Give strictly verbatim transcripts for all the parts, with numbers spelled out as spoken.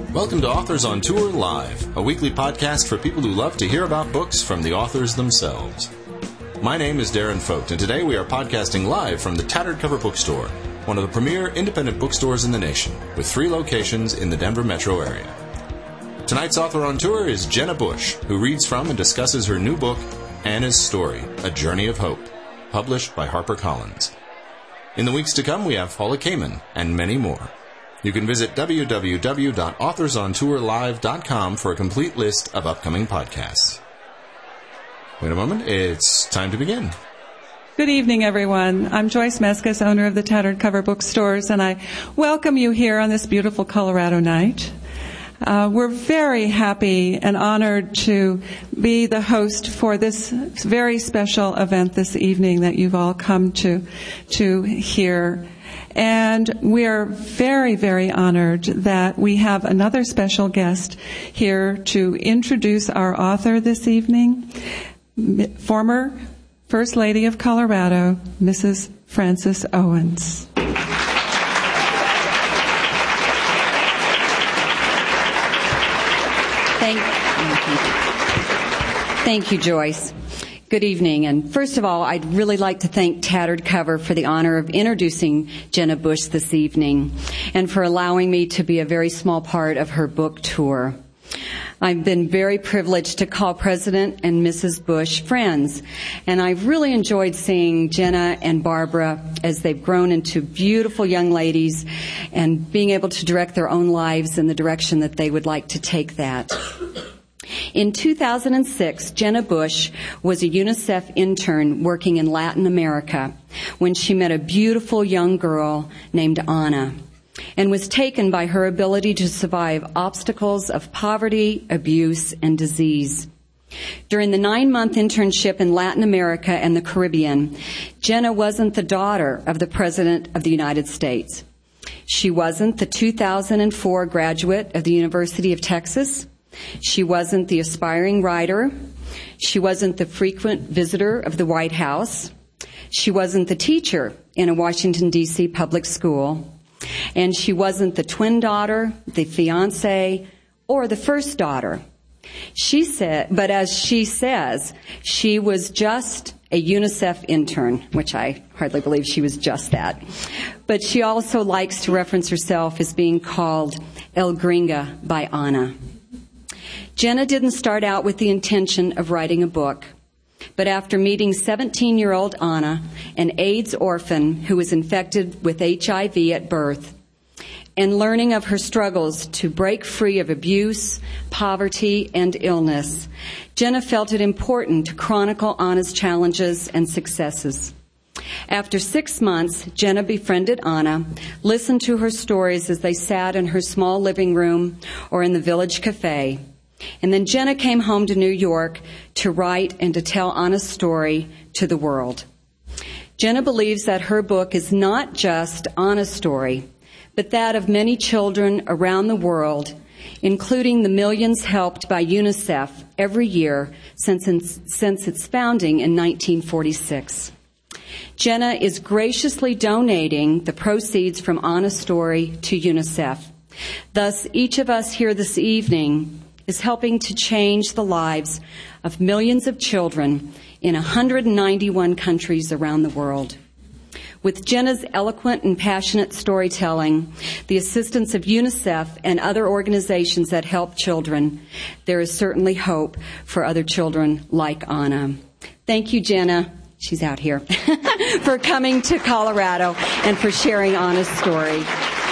Welcome to Authors on Tour Live, a weekly podcast for people who love to hear about books from the authors themselves. My name is Darren Focht, and today we are podcasting live from the Tattered Cover Bookstore, one of the premier independent bookstores in the nation, with three locations in the Denver metro area. Tonight's author on tour is Jenna Bush, who reads from and discusses her new book, Anna's Story, A Journey of Hope, published by HarperCollins. In the weeks to come, we have Paula Kamen and many more. You can visit w w w dot authors on tour live dot com for a complete list of upcoming podcasts. Wait a moment, it's time to begin. Good evening, everyone. I'm Joyce Mescas, owner of the Tattered Cover Bookstores, and I welcome you here on this beautiful Colorado night. Uh, we're very happy and honored to be the host for this very special event this evening that you've all come to to hear. And we are very, very honored that we have another special guest here to introduce our author this evening, former First Lady of Colorado, Missus Frances Owens. Thank, thank you, Joyce. Good evening, and first of all, I'd really like to thank Tattered Cover for the honor of introducing Jenna Bush this evening and for allowing me to be a very small part of her book tour. I've been very privileged to call President and Missus Bush friends, and I've really enjoyed seeing Jenna and Barbara as they've grown into beautiful young ladies and being able to direct their own lives in the direction that they would like to take that. In two thousand six, Jenna Bush was a UNICEF intern working in Latin America when she met a beautiful young girl named Anna and was taken by her ability to survive obstacles of poverty, abuse, and disease. During the nine-month internship in Latin America and the Caribbean, Jenna wasn't the daughter of the President of the United States. She wasn't the two thousand four graduate of the University of Texas. She wasn't the aspiring writer. She wasn't the frequent visitor of the White House. She wasn't the teacher in a Washington, D C public school. And she wasn't the twin daughter, the fiancée, or the first daughter. She said, but as she says, she was just a UNICEF intern, which I hardly believe she was just that. But she also likes to reference herself as being called El Gringa by Anna. Jenna didn't start out with the intention of writing a book, but after meeting seventeen-year-old Anna, an AIDS orphan who was infected with H I V at birth, and learning of her struggles to break free of abuse, poverty, and illness, Jenna felt it important to chronicle Anna's challenges and successes. After six months, Jenna befriended Anna, listened to her stories as they sat in her small living room or in the village cafe. And then Jenna came home to New York to write and to tell Anna's story to the world. Jenna believes that her book is not just Anna's story, but that of many children around the world, including the millions helped by UNICEF every year since, since its founding in nineteen forty-six. Jenna is graciously donating the proceeds from Anna's story to UNICEF. Thus, each of us here this evening is helping to change the lives of millions of children in one hundred ninety-one countries around the world. With Jenna's eloquent and passionate storytelling, the assistance of UNICEF and other organizations that help children, there is certainly hope for other children like Anna. Thank you, Jenna. She's out here. For coming to Colorado and for sharing Anna's story.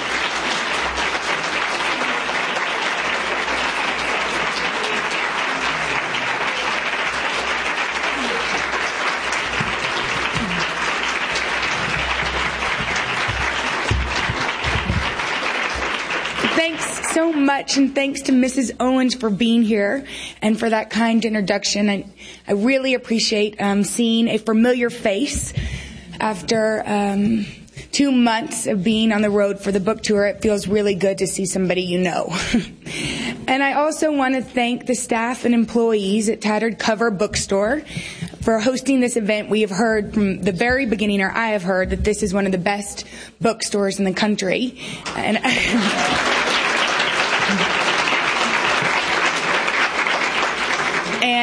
So much, and thanks to Missus Owens for being here and for that kind introduction. I, I really appreciate um, seeing a familiar face after um, two months of being on the road for the book tour. It feels really good to see somebody you know. And I also want to thank the staff and employees at Tattered Cover Bookstore for hosting this event. We have heard from the very beginning, or I have heard, that this is one of the best bookstores in the country. And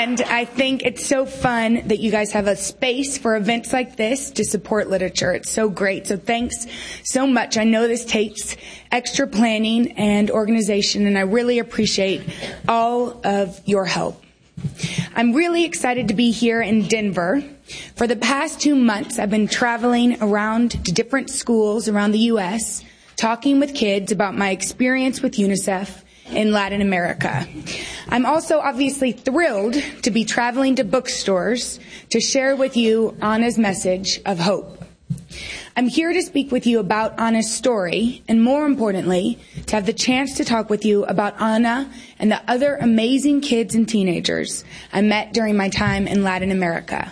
And I think it's so fun that you guys have a space for events like this to support literature. It's so great. So thanks so much. I know this takes extra planning and organization, and I really appreciate all of your help. I'm really excited to be here in Denver. For the past two months, I've been traveling around to different schools around the U S, talking with kids about my experience with UNICEF in Latin America. I'm also obviously thrilled to be traveling to bookstores to share with you Anna's message of hope. I'm here to speak with you about Anna's story, and more importantly, to have the chance to talk with you about Anna and the other amazing kids and teenagers I met during my time in Latin America.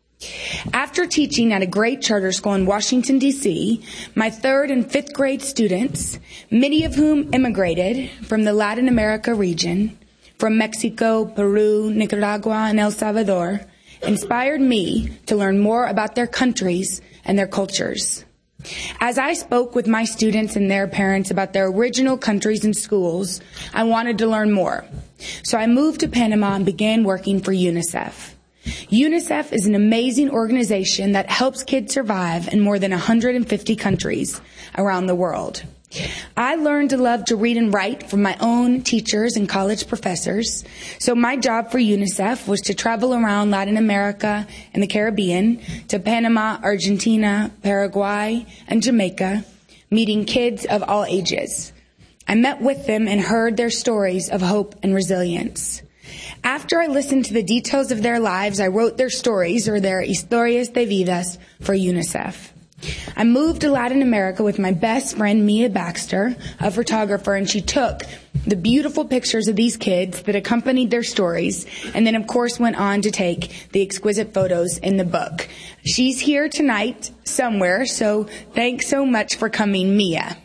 After teaching at a great charter school in Washington, D C, my third and fifth grade students, many of whom immigrated from the Latin America region, from Mexico, Peru, Nicaragua, and El Salvador, inspired me to learn more about their countries and their cultures. As I spoke with my students and their parents about their original countries and schools, I wanted to learn more. So I moved to Panama and began working for UNICEF. UNICEF is an amazing organization that helps kids survive in more than one hundred fifty countries around the world. I learned to love to read and write from my own teachers and college professors. So my job for UNICEF was to travel around Latin America and the Caribbean to Panama, Argentina, Paraguay, and Jamaica, meeting kids of all ages. I met with them and heard their stories of hope and resilience. After I listened to the details of their lives, I wrote their stories, or their historias de vidas, for UNICEF. I moved to Latin America with my best friend, Mia Baxter, a photographer, and she took the beautiful pictures of these kids that accompanied their stories, and then, of course, went on to take the exquisite photos in the book. She's here tonight somewhere, so thanks so much for coming, Mia.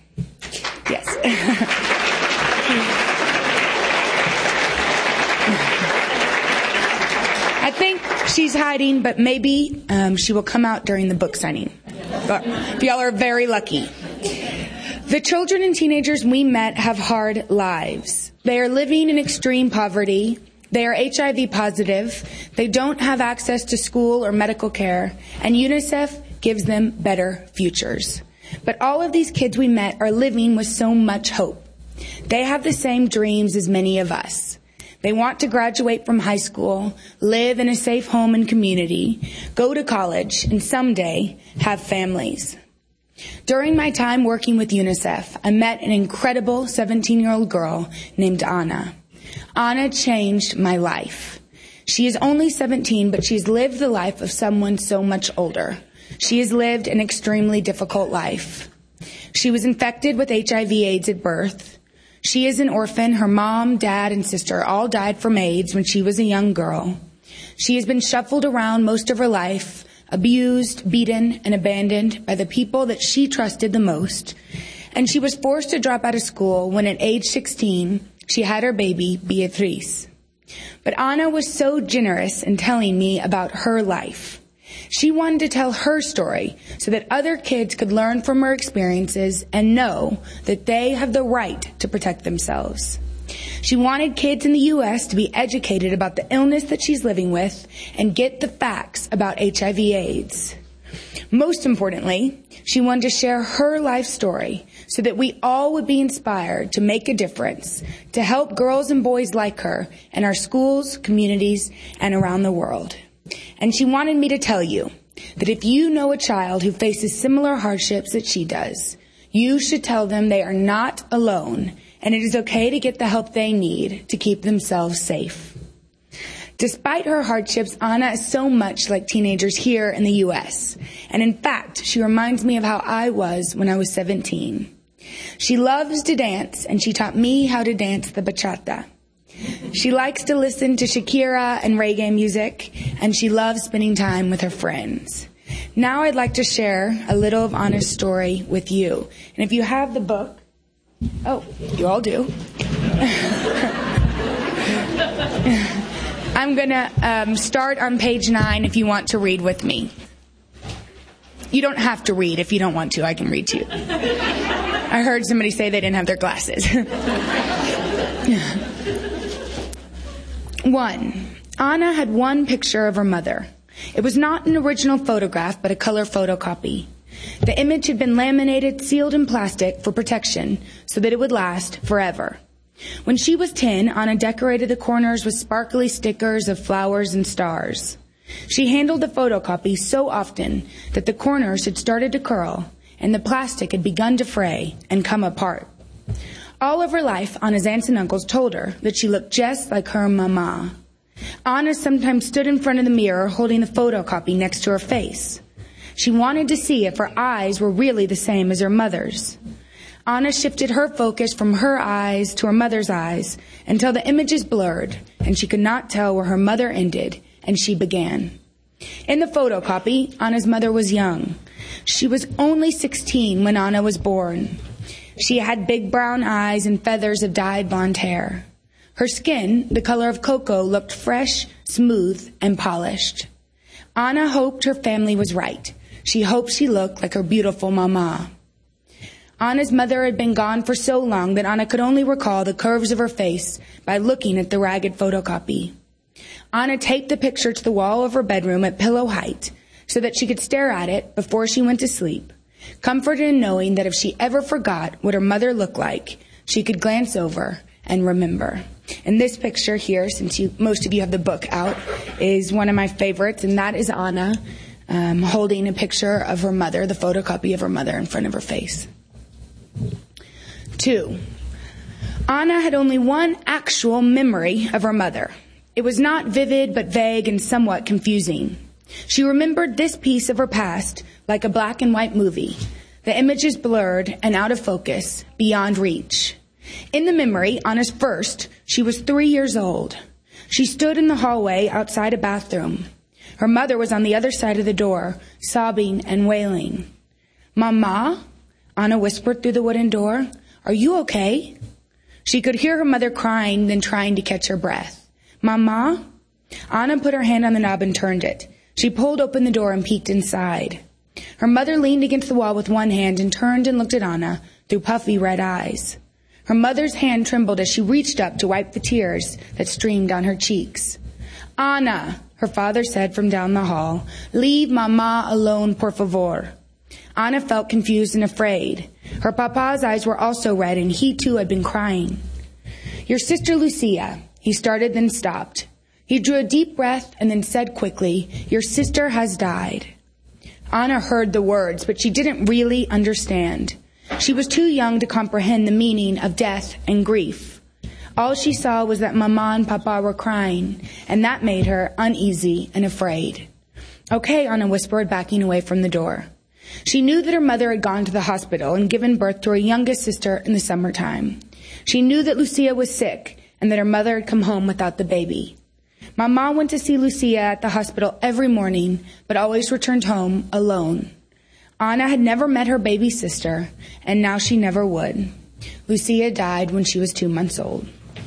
Yes. I think she's hiding, but maybe um, she will come out during the book signing. But y'all are very lucky. The children and teenagers we met have hard lives. They are living in extreme poverty. They are H I V positive. They don't have access to school or medical care, and UNICEF gives them better futures. But all of these kids we met are living with so much hope. They have the same dreams as many of us. They want to graduate from high school, live in a safe home and community, go to college, and someday have families. During my time working with UNICEF, I met an incredible seventeen-year-old girl named Anna. Anna changed my life. She is only seventeen, but she's lived the life of someone so much older. She has lived an extremely difficult life. She was infected with H I V AIDS at birth. She is an orphan. Her mom, dad, and sister all died from AIDS when she was a young girl. She has been shuffled around most of her life, abused, beaten, and abandoned by the people that she trusted the most. And she was forced to drop out of school when at age sixteen, she had her baby, Beatriz. But Anna was so generous in telling me about her life. She wanted to tell her story so that other kids could learn from her experiences and know that they have the right to protect themselves. She wanted kids in the U S to be educated about the illness that she's living with and get the facts about H I V AIDS. Most importantly, she wanted to share her life story so that we all would be inspired to make a difference, to help girls and boys like her in our schools, communities, and around the world. And she wanted me to tell you that if you know a child who faces similar hardships that she does, you should tell them they are not alone, and it is okay to get the help they need to keep themselves safe. Despite her hardships, Anna is so much like teenagers here in the U S. And in fact, she reminds me of how I was when I was seventeen. She loves to dance, and she taught me how to dance the bachata. She likes to listen to Shakira and reggae music, and she loves spending time with her friends. Now I'd like to share a little of Anna's story with you. And if you have the book, oh, you all do. I'm going to um, start on page nine if you want to read with me. You don't have to read. If you don't want to, I can read to you. I heard somebody say they didn't have their glasses. One, Anna had one picture of her mother. It was not an original photograph, but a color photocopy. The image had been laminated, sealed in plastic for protection so that it would last forever. When she was ten, Anna decorated the corners with sparkly stickers of flowers and stars. She handled the photocopy so often that the corners had started to curl and the plastic had begun to fray and come apart. All of her life, Anna's aunts and uncles told her that she looked just like her mama. Anna sometimes stood in front of the mirror holding the photocopy next to her face. She wanted to see if her eyes were really the same as her mother's. Anna shifted her focus from her eyes to her mother's eyes until the images blurred and she could not tell where her mother ended and she began. In the photocopy, Anna's mother was young. She was only sixteen when Anna was born. She had big brown eyes and feathers of dyed blonde hair. Her skin, the color of cocoa, looked fresh, smooth, and polished. Anna hoped her family was right. She hoped she looked like her beautiful mama. Anna's mother had been gone for so long that Anna could only recall the curves of her face by looking at the ragged photocopy. Anna taped the picture to the wall of her bedroom at pillow height so that she could stare at it before she went to sleep, comforted in knowing that if she ever forgot what her mother looked like, she could glance over and remember. And this picture here, since you, most of you have the book out, is one of my favorites, and that is Anna um, holding a picture of her mother, the photocopy of her mother in front of her face. Two, Anna had only one actual memory of her mother. It was not vivid, but vague and somewhat confusing. She remembered this piece of her past like a black and white movie. The images blurred and out of focus, beyond reach. In the memory, Anna's first, she was three years old. She stood in the hallway outside a bathroom. Her mother was on the other side of the door, sobbing and wailing. "Mama?" Anna whispered through the wooden door. "Are you okay?" She could hear her mother crying, then trying to catch her breath. "Mama?" Anna put her hand on the knob and turned it. She pulled open the door and peeked inside. Her mother leaned against the wall with one hand and turned and looked at Anna through puffy red eyes. Her mother's hand trembled as she reached up to wipe the tears that streamed down her cheeks. "Anna," her father said from down the hall, "leave Mama alone, por favor." Anna felt confused and afraid. Her papa's eyes were also red, and he too had been crying. "Your sister Lucia," he started, then stopped. He drew a deep breath and then said quickly, "Your sister has died." Anna heard the words, but she didn't really understand. She was too young to comprehend the meaning of death and grief. All she saw was that Mama and Papa were crying, and that made her uneasy and afraid. "Okay," Anna whispered, backing away from the door. She knew that her mother had gone to the hospital and given birth to her youngest sister in the summertime. She knew that Lucia was sick and that her mother had come home without the baby. Mama went to see Lucia at the hospital every morning, but always returned home alone. Anna had never met her baby sister, and now she never would. Lucia died when she was two months old.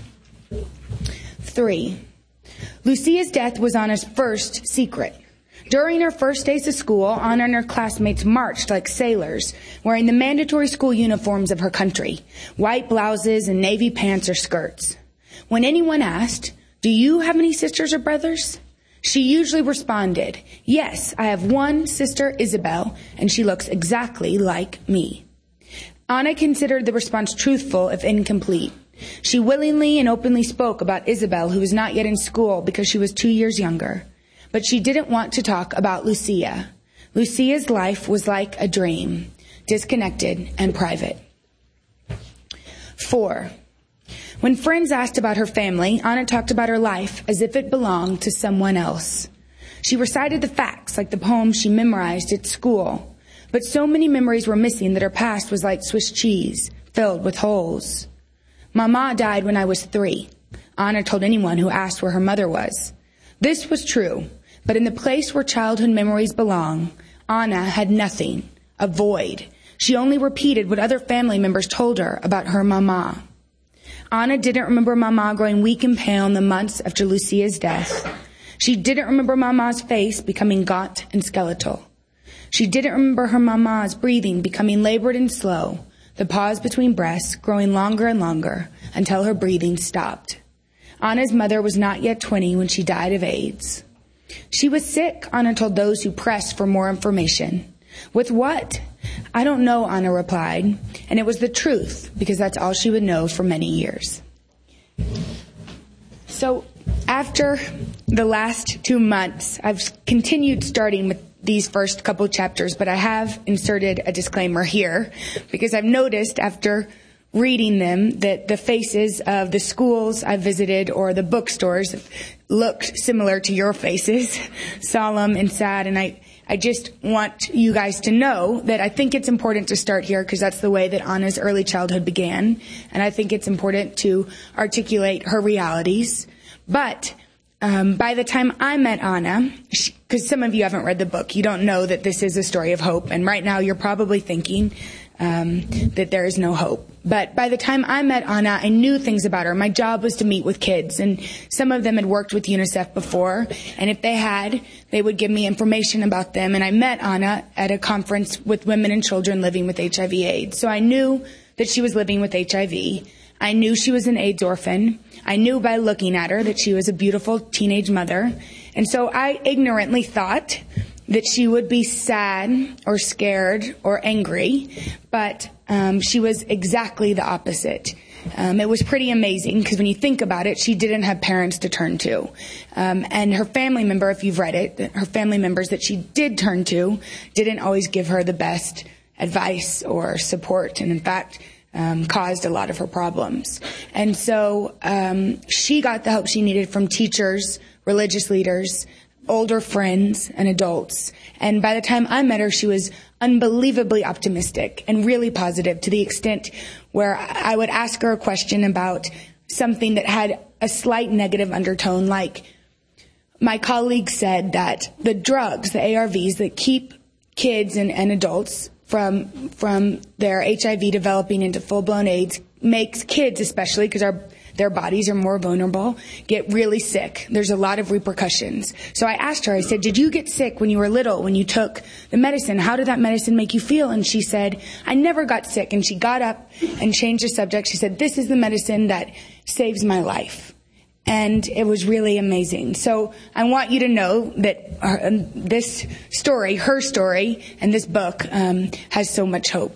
Three, Lucia's death was Anna's first secret. During her first days of school, Anna and her classmates marched like sailors, wearing the mandatory school uniforms of her country, white blouses and navy pants or skirts. When anyone asked, "Do you have any sisters or brothers?" she usually responded, "Yes, I have one sister, Isabel, and she looks exactly like me." Anna considered the response truthful if incomplete. She willingly and openly spoke about Isabel, who was not yet in school because she was two years younger. But she didn't want to talk about Lucia. Lucia's life was like a dream, disconnected and private. Four, when friends asked about her family, Anna talked about her life as if it belonged to someone else. She recited the facts like the poems she memorized at school. But so many memories were missing that her past was like Swiss cheese, filled with holes. "Mama died when I was three," Anna told anyone who asked where her mother was. This was true, but in the place where childhood memories belong, Anna had nothing, a void. She only repeated what other family members told her about her mama. Anna didn't remember Mama growing weak and pale in the months after Lucia's death. She didn't remember Mama's face becoming gaunt and skeletal. She didn't remember her Mama's breathing becoming labored and slow, the pause between breaths growing longer and longer until her breathing stopped. Anna's mother was not yet twenty when she died of AIDS. She was sick, Anna told those who pressed for more information. With what? I don't know, Anna replied, and it was the truth, because that's all she would know for many years. So, after the last two months, I've continued starting with these first couple chapters, but I have inserted a disclaimer here, because I've noticed after reading them that the faces of the schools I visited or the bookstores looked similar to your faces, solemn and sad, and I I just want you guys to know that I think it's important to start here because that's the way that Anna's early childhood began, and I think it's important to articulate her realities. But um, by the time I met Anna, because some of you haven't read the book, you don't know that this is a story of hope, and right now you're probably thinking um, that there is no hope. But by the time I met Anna, I knew things about her. My job was to meet with kids, and some of them had worked with UNICEF before, and if they had, they would give me information about them. And I met Anna at a conference with women and children living with H I V AIDS. So I knew that she was living with H I V. I knew she was an AIDS orphan. I knew by looking at her that she was a beautiful teenage mother. And so I ignorantly thought that she would be sad or scared or angry, but um, she was exactly the opposite. Um, it was pretty amazing because when you think about it, she didn't have parents to turn to. Um, and her family member, if you've read it, her family members that she did turn to didn't always give her the best advice or support, and in fact, um, caused a lot of her problems. And so um, she got the help she needed from teachers, religious leaders, older friends, and adults. And by the time I met her, she was unbelievably optimistic and really positive, to the extent where I would ask her a question about something that had a slight negative undertone, like my colleague said that the drugs, the A R Vs that keep kids and, and adults from from their H I V developing into full-blown AIDS makes kids, especially because our their bodies are more vulnerable, get really sick. There's a lot of repercussions. So I asked her, I said, did you get sick when you were little, when you took the medicine? How did that medicine make you feel? And she said, I never got sick. And she got up and changed the subject. She said, this is the medicine that saves my life. And it was really amazing. So I want you to know that our, um, this story, her story, and this book um, has so much hope.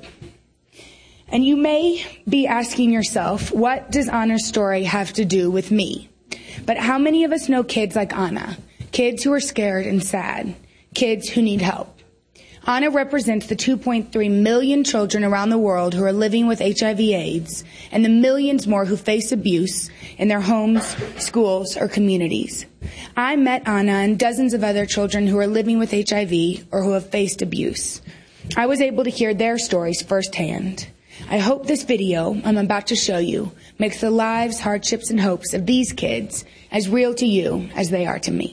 And you may be asking yourself, what does Anna's story have to do with me? But how many of us know kids like Anna? Kids who are scared and sad. Kids who need help. Anna represents the two point three million children around the world who are living with H I V AIDS, and the millions more who face abuse in their homes, schools, or communities. I met Anna and dozens of other children who are living with H I V or who have faced abuse. I was able to hear their stories firsthand. I hope this video I'm about to show you makes the lives, hardships, and hopes of these kids as real to you as they are to me.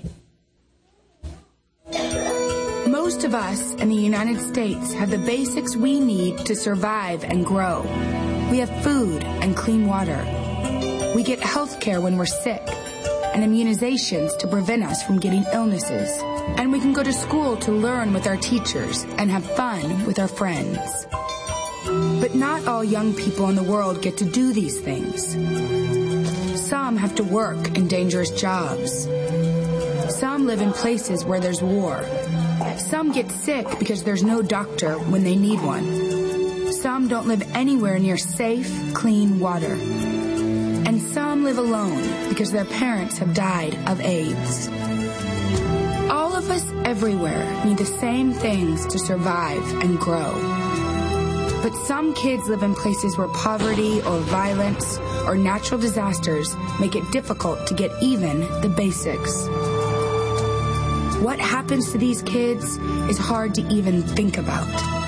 Most of us in the United States have the basics we need to survive and grow. We have food and clean water. We get health care when we're sick and immunizations to prevent us from getting illnesses. And we can go to school to learn with our teachers and have fun with our friends. But not all young people in the world get to do these things. Some have to work in dangerous jobs. Some live in places where there's war. Some get sick because there's no doctor when they need one. Some don't live anywhere near safe, clean water. And some live alone because their parents have died of AIDS. All of us everywhere need the same things to survive and grow. But some kids live in places where poverty or violence or natural disasters make it difficult to get even the basics. What happens to these kids is hard to even think about.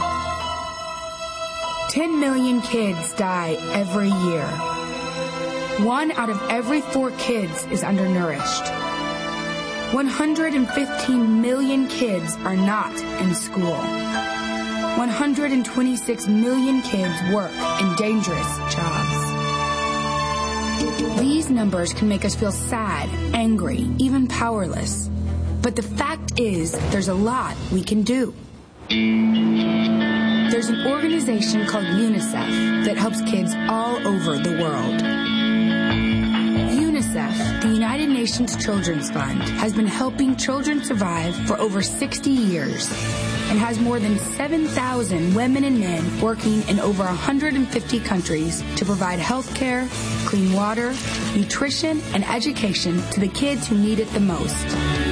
Ten million kids die every year. One out of every four kids is undernourished. one hundred fifteen million kids are not in school. one hundred twenty-six million kids work in dangerous jobs. These numbers can make us feel sad, angry, even powerless. But the fact is, there's a lot we can do. There's an organization called UNICEF that helps kids all over the world. UNICEF UNICEF, the United Nations Children's Fund, has been helping children survive for over sixty years and has more than seven thousand women and men working in over one hundred fifty countries to provide health care, clean water, nutrition, and education to the kids who need it the most.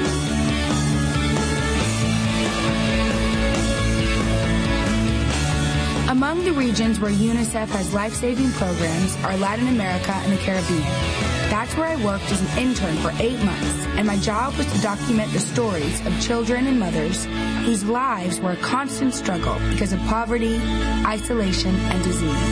Among the regions where UNICEF has life-saving programs are Latin America and the Caribbean. That's where I worked as an intern for eight months, and my job was to document the stories of children and mothers whose lives were a constant struggle because of poverty, isolation, and disease.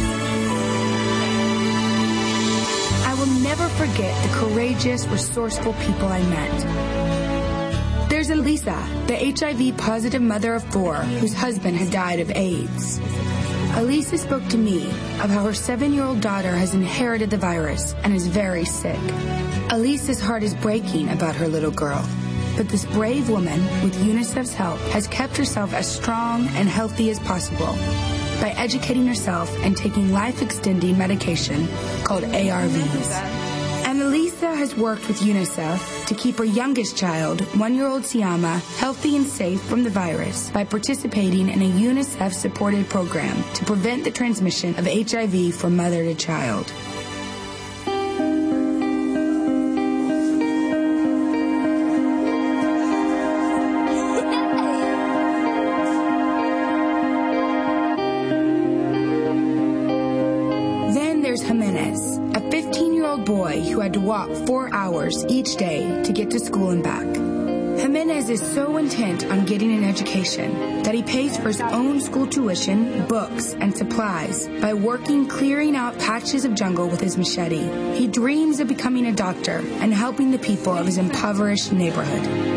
I will never forget the courageous, resourceful people I met. There's Elisa, the H I V-positive mother of four whose husband had died of AIDS. Elisa spoke to me of how her seven-year-old daughter has inherited the virus and is very sick. Elisa's heart is breaking about her little girl, but this brave woman, with UNICEF's help, has kept herself as strong and healthy as possible by educating herself and taking life-extending medication called A R Vs. And Elisa has worked with UNICEF to keep her youngest child, one-year-old Siama, healthy and safe from the virus by participating in a UNICEF-supported program to prevent the transmission of H I V from mother to child. Then there's Jimenez, a fifteen-year-old boy who had to walk four hours each day to get to school and back. Jimenez is so intent on getting an education that he pays for his own school tuition, books, and supplies by working clearing out patches of jungle with his machete. He dreams of becoming a doctor and helping the people of his impoverished neighborhood.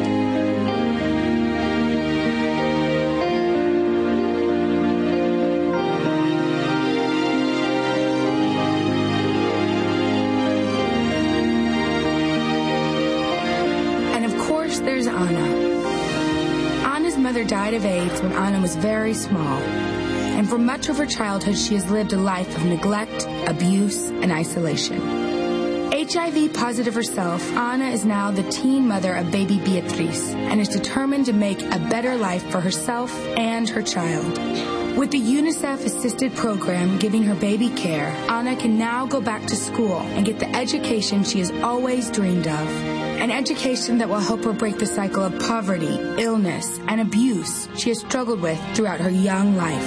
There's Anna. Anna's mother died of AIDS when Anna was very small, and for much of her childhood she has lived a life of neglect, abuse, and isolation. H I V positive herself, Anna is now the teen mother of baby Beatriz and is determined to make a better life for herself and her child. With the UNICEF-assisted program giving her baby care, Anna can now go back to school and get the education she has always dreamed of. An education that will help her break the cycle of poverty, illness, and abuse she has struggled with throughout her young life.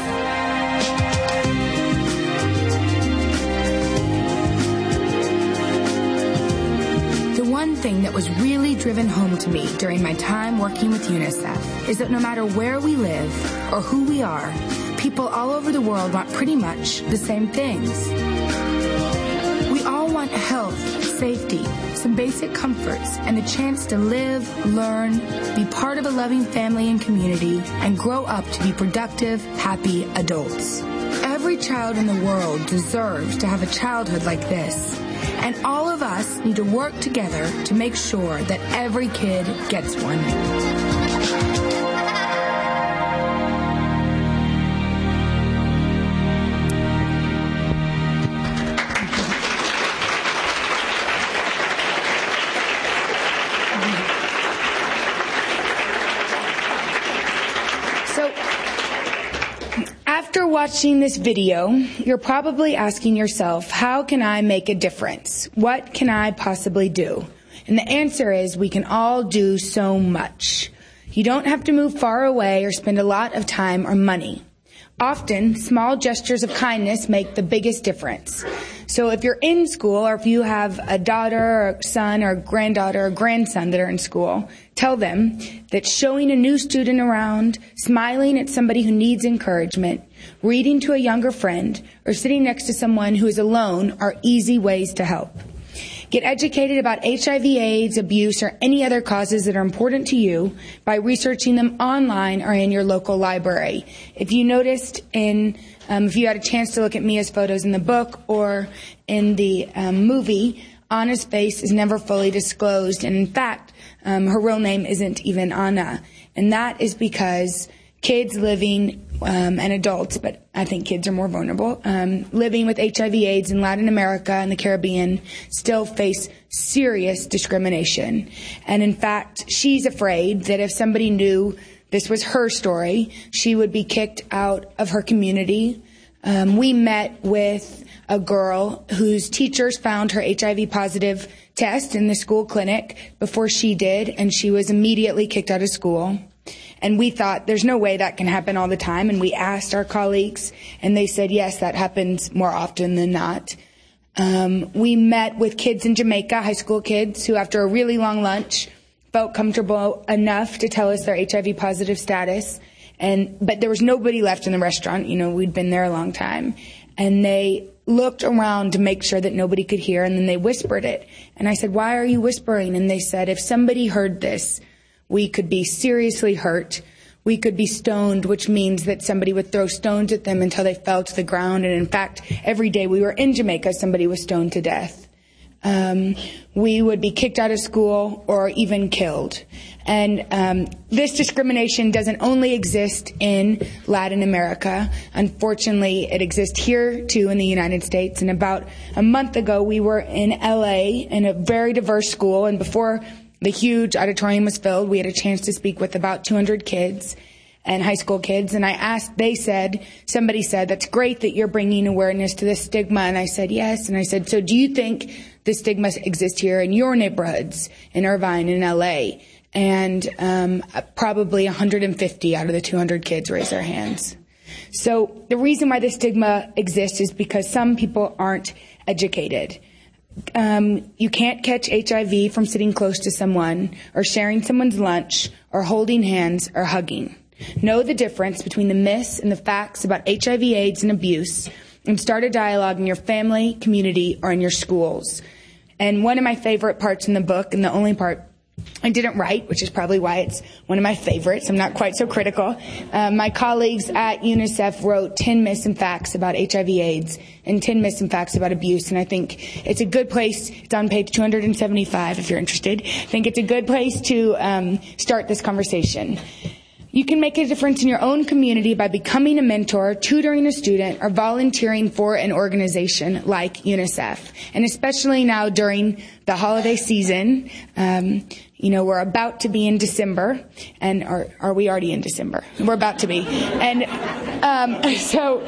The one thing that was really driven home to me during my time working with UNICEF is that no matter where we live or who we are, people all over the world want pretty much the same things. We all want health, safety, some basic comforts, and the chance to live, learn, be part of a loving family and community, and grow up to be productive, happy adults. Every child in the world deserves to have a childhood like this, and all of us need to work together to make sure that every kid gets one. After watching this video, you're probably asking yourself, how can I make a difference? What can I possibly do? And the answer is we can all do so much. You don't have to move far away or spend a lot of time or money. Often, small gestures of kindness make the biggest difference. So if you're in school, or if you have a daughter or a son or a granddaughter or grandson that are in school, tell them that showing a new student around, smiling at somebody who needs encouragement, reading to a younger friend, or sitting next to someone who is alone are easy ways to help. Get educated about H I V AIDS, abuse, or any other causes that are important to you by researching them online or in your local library. If you noticed in, um, if you had a chance to look at Mia's photos in the book or in the um, movie, Anna's face is never fully disclosed. And in fact, um, her real name isn't even Anna. And that is because kids living um, and adults, but I think kids are more vulnerable, um, living with H I V AIDS in Latin America and the Caribbean still face serious discrimination. And in fact, she's afraid that if somebody knew this was her story, she would be kicked out of her community. Um, we met with a girl whose teachers found her H I V positive test in the school clinic before she did, and she was immediately kicked out of school. And we thought, there's no way that can happen all the time. And we asked our colleagues, and they said, yes, that happens more often than not. Um, we met with kids in Jamaica, high school kids, who after a really long lunch felt comfortable enough to tell us their H I V positive status. And but there was nobody left in the restaurant. You know, we'd been there a long time. And they looked around to make sure that nobody could hear, and then they whispered it. And I said, why are you whispering? And they said, if somebody heard this, we could be seriously hurt. We could be stoned, which means that somebody would throw stones at them until they fell to the ground. And in fact, every day we were in Jamaica, somebody was stoned to death. Um, we would be kicked out of school or even killed. And um, this discrimination doesn't only exist in Latin America. Unfortunately, it exists here, too, in the United States. And about a month ago, we were in L A in a very diverse school. And before the huge auditorium was filled, we had a chance to speak with about two hundred kids and high school kids. And I asked, they said, somebody said, that's great that you're bringing awareness to this stigma. And I said, yes. And I said, so do you think this stigma exists here in your neighborhoods, in Irvine, in L A? And um, probably one hundred fifty out of the two hundred kids raised their hands. So the reason why this stigma exists is because some people aren't educated. Um, you can't catch H I V from sitting close to someone or sharing someone's lunch or holding hands or hugging. Know the difference between the myths and the facts about H I V AIDS and abuse, and start a dialogue in your family, community, or in your schools. And one of my favorite parts in the book, and the only part I didn't write, which is probably why it's one of my favorites. I'm not quite so critical. Uh, my colleagues at UNICEF wrote ten myths and facts about H I V AIDS and ten myths and facts about abuse. And I think it's a good place. It's on page two hundred seventy-five if you're interested. I think it's a good place to um, start this conversation. You can make a difference in your own community by becoming a mentor, tutoring a student, or volunteering for an organization like UNICEF. And especially now during the holiday season, um, you know, we're about to be in December, and are, are we already in December? We're about to be. And um, so,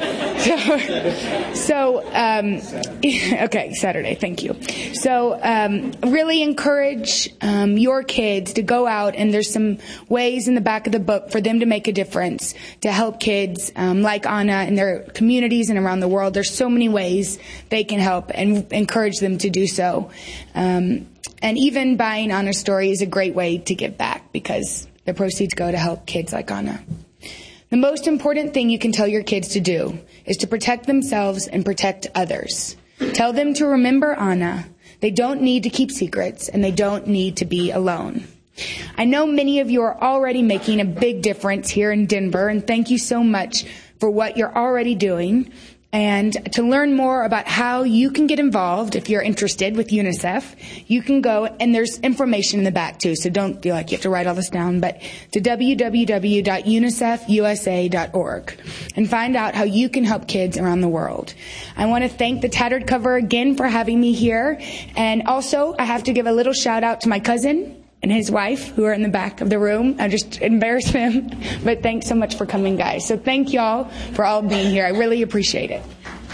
so, so um, okay, Saturday, thank you. So um, really encourage um, your kids to go out, and there's some ways in the back of the book for them to make a difference, to help kids um, like Anna in their communities and around the world. There's so many ways they can help, and encourage them to do so. Um, and even buying Anna's story is a great way to give back, because the proceeds go to help kids like Anna. The most important thing you can tell your kids to do is to protect themselves and protect others. Tell them to remember Anna. They don't need to keep secrets, and they don't need to be alone. I know many of you are already making a big difference here in Denver, and thank you so much for what you're already doing. And to learn more about how you can get involved, if you're interested with UNICEF, you can go, and there's information in the back too, so don't feel like you have to write all this down, but to w w w dot unicef u s a dot org and find out how you can help kids around the world. I want to thank the Tattered Cover again for having me here, and also I have to give a little shout out to my cousin and his wife, who are in the back of the room. I just embarrassed him, but thanks so much for coming, guys. So thank y'all for all being here. I really appreciate it.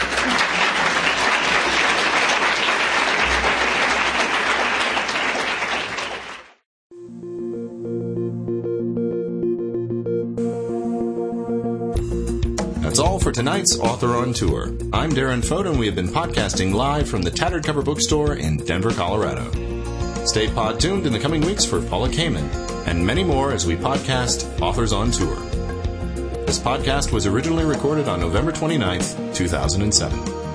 That's all for tonight's Author on Tour. I'm Darren Fote, and we have been podcasting live from the Tattered Cover Bookstore in Denver, Colorado. Stay pod tuned in the coming weeks for Paula Kamen and many more as we podcast Authors on Tour. This podcast was originally recorded on November twenty-ninth, two thousand seven.